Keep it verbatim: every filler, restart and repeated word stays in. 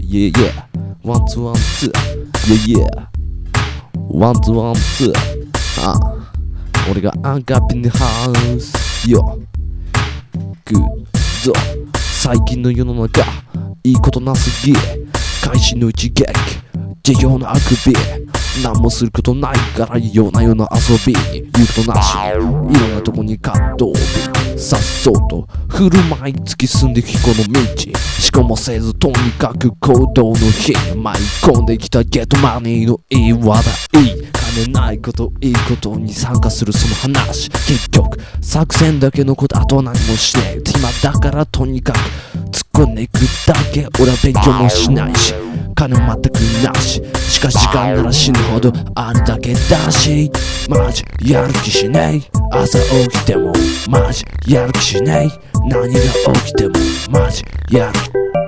yeah yeah one two one two yeah yeah one two one two あ俺がアンカーピンでハウスよグッド最近の世の中いいことなすぎ会心の一撃授業のあくび何もすることないから夜な夜な遊びに言うことなしいろんなとこに葛藤日さっそうと振る舞い突き進んできこの道しかもせずとにかく行動の日舞い込んできたゲットマネーのいい話題金ないこといいことに参加するその話結局作戦だけのことあとは何もしねえ暇だからとにかく突っ込んでいくだけ俺は勉強もしないし金も全くなししかし時間なら死ぬほどあるだけだしマジやる気しねえ朝起きてもマジやる気しねえ何が起きてもマジやる気